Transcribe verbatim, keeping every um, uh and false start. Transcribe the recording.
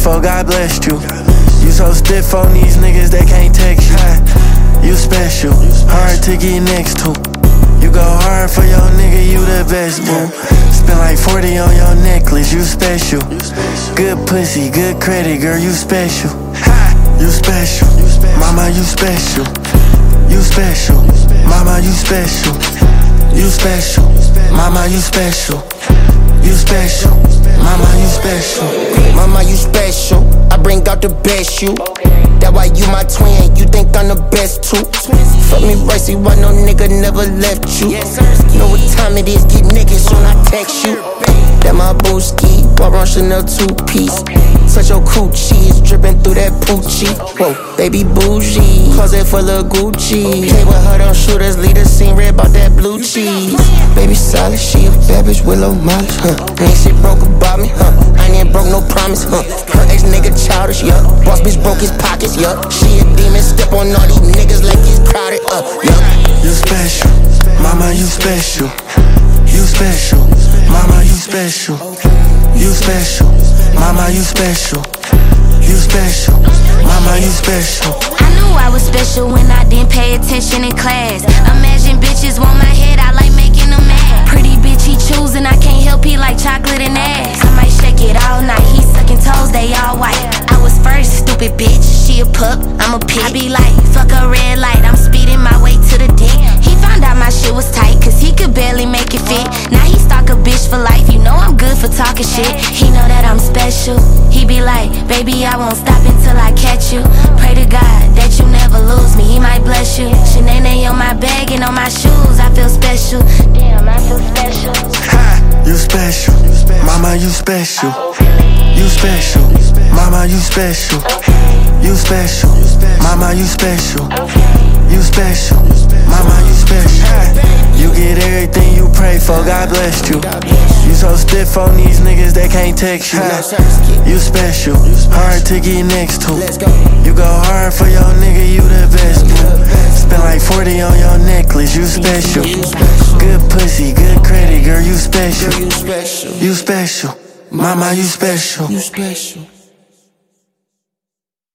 for, God blessed you. You so stiff on these niggas, they can't text you. You special, hard to get next to. You go hard for your nigga, you the best, boo. Spend like forty on your necklace, you special. Good pussy, good credit, girl, you special. You special, mama, you special. You special, mama, you special. You special, mama, you special. You special, mama, you special. Mama, you special, I bring out the best you. That why you my twin, you think I'm the best too. Fuck me right, see why no nigga never left you. Know what time it is, get niggas soon I text you. That my booski, bought on Chanel two-piece. Such your coochie, it's dripping through that poochie. Whoa, baby bougie, closet full of Gucci. Play with her, don't shoot us, lead the scene, red about that blue cheese. Baby solid, she a bad bitch with low mileage, huh? Ain't shit broke about me, huh? I ain't broke no promise, huh? Her ex nigga childish, yup. Boss bitch broke his pockets, yup. She a demon, step on all these niggas like he's crowded up, yup. You special, mama, you special. You special, mama, you special. You special, mama, you special. You special, mama, you special. I knew I was special when I didn't pay attention in class. Imagine bitches want my head, I like making them mad. Pretty bitch he choosing, I can't help, he like chocolate and ass. I might shake it all night, he sucking toes, they all white. I was first, stupid bitch, she a pup, I'm a pig. I be like, fuck a red light, I'm speeding my way to the dick. He found out my shit was tight, cause he could barely make it fit. Now he stalk a bitch for life, you know I'm good for talking shit. He know that I'm special, he be like, baby I won't stop until I catch you. Pray to God that you never lose me, he might bless you. Shanae on my bag and on my shoes, I feel special. Damn, I feel special. You special, mama, you special. You special, mama, you special. You special, mama, you special. You special, mama, you special. You get everything you pray for, God blessed you. You so stiff on these niggas, they can't text you. You special, hard to get next to. You go hard for your nigga, you the best, boo. Spend like forty on your necklace, you special. Good pussy, good credit, girl, you special. You special, mama, you special. You special.